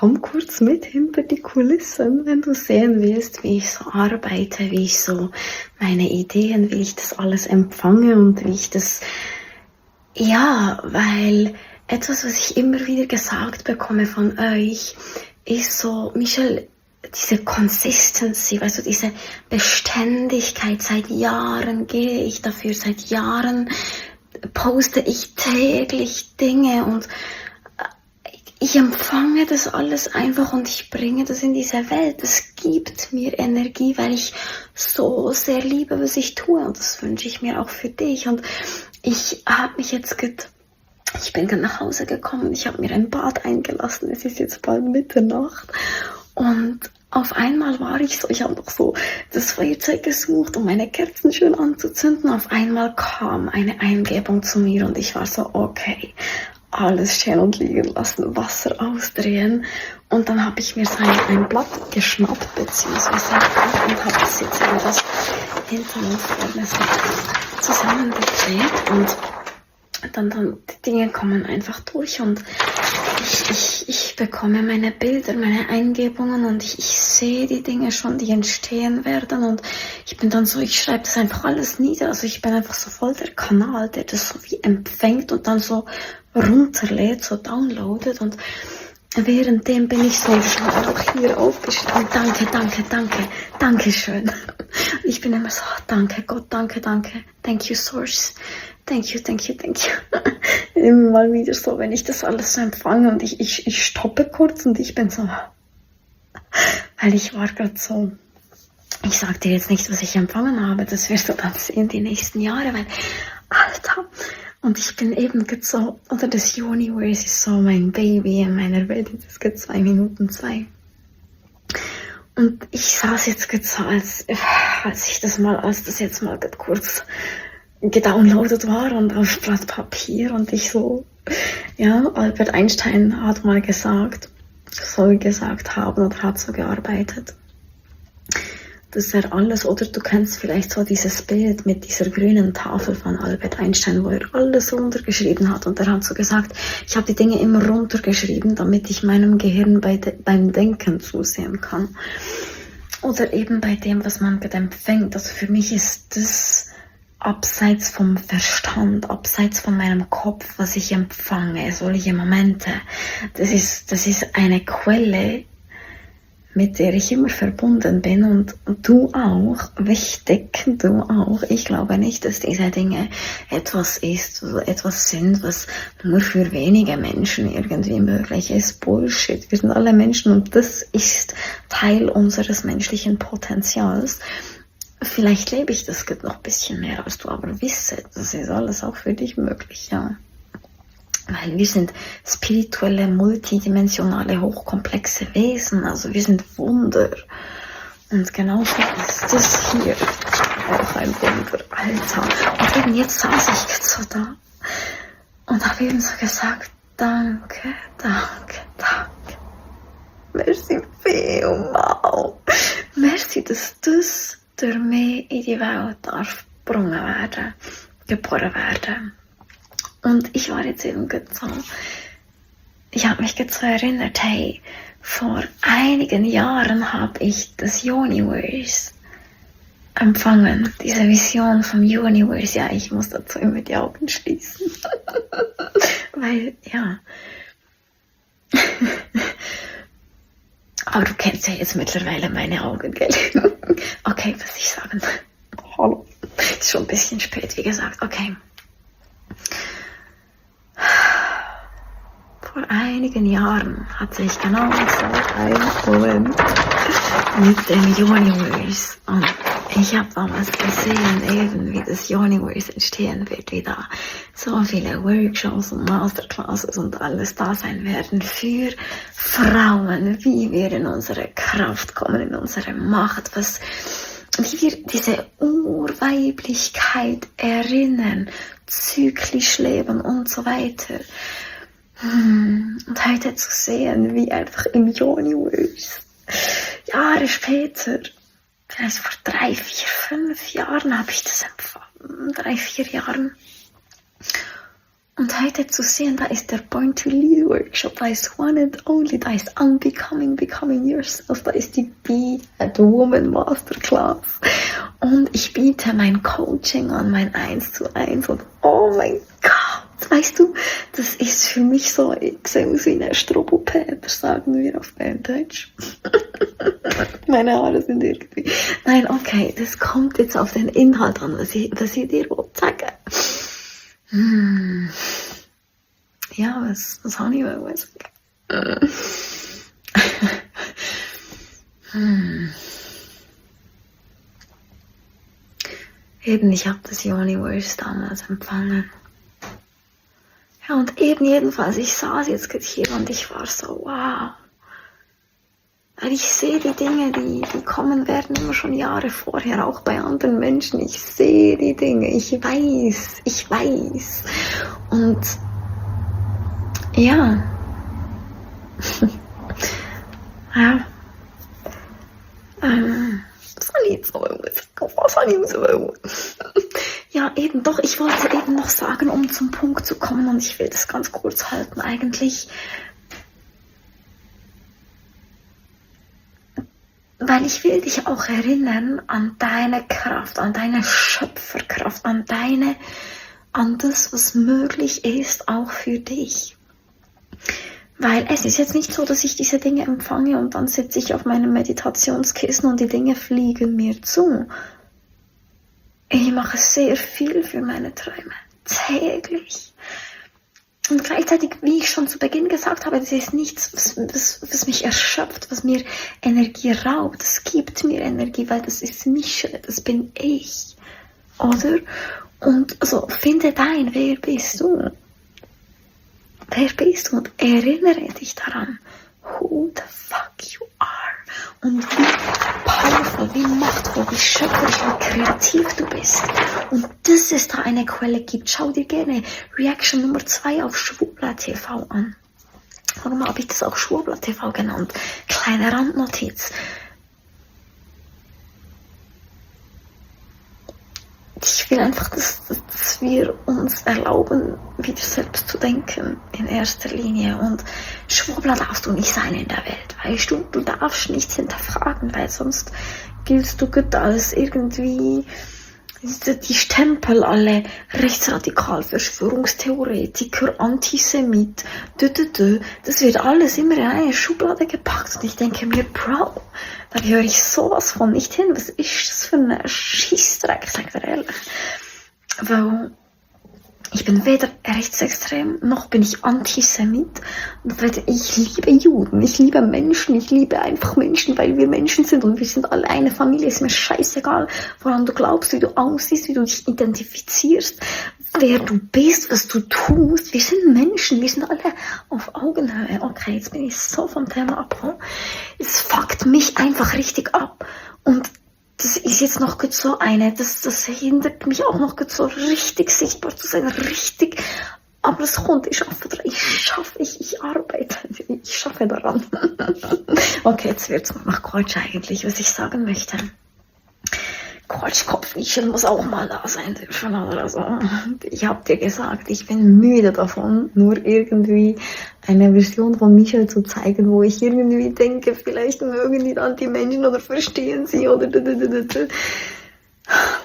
komm kurz mit hinter die Kulissen, wenn du sehen willst, wie ich so arbeite, wie ich so meine Ideen, wie ich das alles empfange und wie ich das, ja, weil etwas, was ich immer wieder gesagt bekomme von euch, ist so, Michelle, diese Consistency, weißt du, diese Beständigkeit, seit Jahren gehe ich dafür, seit Jahren poste ich täglich Dinge und ich empfange das alles einfach und ich bringe das in diese Welt. Das gibt mir Energie, weil ich so sehr liebe, was ich tue und das wünsche ich mir auch für dich. Und ich habe mich jetzt ich bin gerade nach Hause gekommen, ich habe mir ein Bad eingelassen, es ist jetzt bald Mitternacht und auf einmal war ich so, ich habe noch so das Feuerzeug gesucht, um meine Kerzen schön anzuzünden. Auf einmal kam eine Eingebung zu mir und ich war so, okay, alles stehen und liegen lassen, Wasser ausdrehen. Und dann habe ich mir so ein Blatt geschnappt, beziehungsweise und habe es jetzt etwas hinter und vorne so zusammengedreht und dann die Dinge kommen einfach durch und ich bekomme meine Bilder, meine Eingebungen und ich sehe die Dinge schon, die entstehen werden und ich bin dann so, ich schreibe das einfach alles nieder, also ich bin einfach so voll der Kanal, der das so wie empfängt und dann so runterlädt, so downloadet und währenddem bin ich so, ich habe auch hier aufgeschrieben, danke schön. Ich bin immer so, danke Gott, danke, thank you Source. Thank you. Immer mal wieder so, wenn ich das alles so empfange und ich stoppe kurz und ich bin so, weil ich war gerade so, ich sag dir jetzt nicht, was ich empfangen habe, das wirst du dann sehen die nächsten Jahre, weil, Alter, und ich bin eben gerade so, oder das Universe ist so mein Baby in meiner Welt, das geht 2 Minuten 2. Und ich saß jetzt gerade so, als das jetzt mal kurz gedownloadet war und auf Blatt Papier und ich so, ja, Albert Einstein hat mal gesagt, soll gesagt haben oder hat so gearbeitet, dass er alles, oder du kennst vielleicht so dieses Bild mit dieser grünen Tafel von Albert Einstein, wo er alles runtergeschrieben hat und er hat so gesagt, ich habe die Dinge immer runtergeschrieben, damit ich meinem Gehirn beim Denken zusehen kann. Oder eben bei dem, was man gerade empfängt. Also für mich ist das abseits vom Verstand, abseits von meinem Kopf, was ich empfange, solche Momente. Das ist eine Quelle, mit der ich immer verbunden bin und du auch, wichtig, du auch. Ich glaube nicht, dass diese Dinge etwas sind, was nur für wenige Menschen irgendwie möglich ist. Bullshit. Wir sind alle Menschen und das ist Teil unseres menschlichen Potenzials. Vielleicht lebe ich das noch ein bisschen mehr als du, aber wisse, das ist alles auch für dich möglich, ja. Weil wir sind spirituelle, multidimensionale, hochkomplexe Wesen, also wir sind Wunder. Und genauso ist das hier auch ein Wunder, Alter. Und eben jetzt saß ich so da und habe eben so gesagt, danke. Merci vielmal. Merci, dass das durch mich in die Welt darf geboren werden. Und ich war jetzt eben so, ich habe mich jetzt so erinnert, hey, vor einigen Jahren habe ich das Universe empfangen, diese Vision vom Universe. Ja, ich muss dazu immer die Augen schließen, weil, ja, aber du kennst ja jetzt mittlerweile meine Augen, gell? Okay, was ich sagen? Hallo. Ist schon ein bisschen spät, wie gesagt. Okay. Vor einigen Jahren hatte ich genau so einen Moment mit dem Universe. Und ich habe damals gesehen, eben wie das Universe entstehen wird, wie da so viele Workshops und Masterclasses und alles da sein werden für Frauen, wie wir in unsere Kraft kommen, in unsere Macht, wie wir diese Urweiblichkeit erinnern, zyklisch leben und so weiter. Und heute zu sehen, wie einfach im Universe, Jahre später, vielleicht vor 3, 4, 5 Jahren habe ich das empfangen, 3, 4 Jahren. Und heute zu sehen, da ist der Born to Lead Workshop, da ist One and Only, da ist Unbecoming, Becoming Yourself, da ist die Be a Woman Masterclass. Und ich biete mein Coaching an, mein 1:1 und oh mein Gott, weißt du, das ist für mich so, ich sehe aus wie ein Strobopäder, sagen wir auf Deutsch. Meine Haare sind irgendwie... Nein, okay, das kommt jetzt auf den Inhalt an, was ich dir sagen. Ja, was habe ich mal sagen? Eben, ich habe das Universe damals empfangen. Ja, und eben jedenfalls, ich saß jetzt hier und ich war so, wow. Weil ich sehe die Dinge, die kommen werden, immer schon Jahre vorher, auch bei anderen Menschen. Ich sehe die Dinge, ich weiß. Und ja, ja, was soll ich jetzt sagen? Ja, eben doch, ich wollte eben noch sagen, um zum Punkt zu kommen, und ich will das ganz kurz halten, eigentlich, weil ich will dich auch erinnern an deine Kraft, an deine Schöpferkraft, an das, was möglich ist, auch für dich. Weil es ist jetzt nicht so, dass ich diese Dinge empfange und dann sitze ich auf meinem Meditationskissen und die Dinge fliegen mir zu. Ich mache sehr viel für meine Träume, täglich. Und gleichzeitig, wie ich schon zu Beginn gesagt habe, das ist nichts, was mich erschöpft, was mir Energie raubt. Das gibt mir Energie, weil das ist Mische, das bin ich. Oder? Und also finde wer bist du? Wer bist du? Und erinnere dich daran, who the fuck you are. Und wie powerful, wie machtvoll, wie schöpferisch und kreativ du bist. Und dass es da eine Quelle gibt, schau dir gerne Reaction Nummer 2 auf Schwurbler TV an. Warum habe ich das auch Schwurbler TV genannt? Kleine Randnotiz. Ich will einfach, dass wir uns erlauben, wieder selbst zu denken, in erster Linie. Und Schwurbler darfst du nicht sein in der Welt, weißt du? Du darfst nichts hinterfragen, weil sonst giltst du gut als irgendwie die Stempel, alle rechtsradikal, Verschwörungstheoretiker, Antisemit, das wird alles immer in eine Schublade gepackt. Und ich denke mir, Bro, da höre ich sowas von nicht hin. Was ist das für ein Schissdreck, ich sage dir ehrlich. Weil ich bin weder rechtsextrem, noch bin ich Antisemit. Und ich liebe Juden, ich liebe Menschen, ich liebe einfach Menschen, weil wir Menschen sind und wir sind alle eine Familie. Ist mir scheißegal, woran du glaubst, wie du aussiehst, wie du dich identifizierst, wer du bist, was du tust. Wir sind Menschen, wir sind alle auf Augenhöhe. Okay, jetzt bin ich so vom Thema abgekommen. Es fuckt mich einfach richtig ab. Und das ist jetzt noch so das hindert mich auch noch so richtig sichtbar zu sein, richtig, aber es kommt, ich arbeite, ich schaffe daran. Okay, jetzt wird's noch Quatsch eigentlich, was ich sagen möchte. Quatschkopfchen muss auch mal da sein dürfen. Also, ich habe dir gesagt, ich bin müde davon, nur irgendwie eine Version von Michelle zu zeigen, wo ich irgendwie denke, vielleicht mögen die dann die Menschen oder verstehen sie oder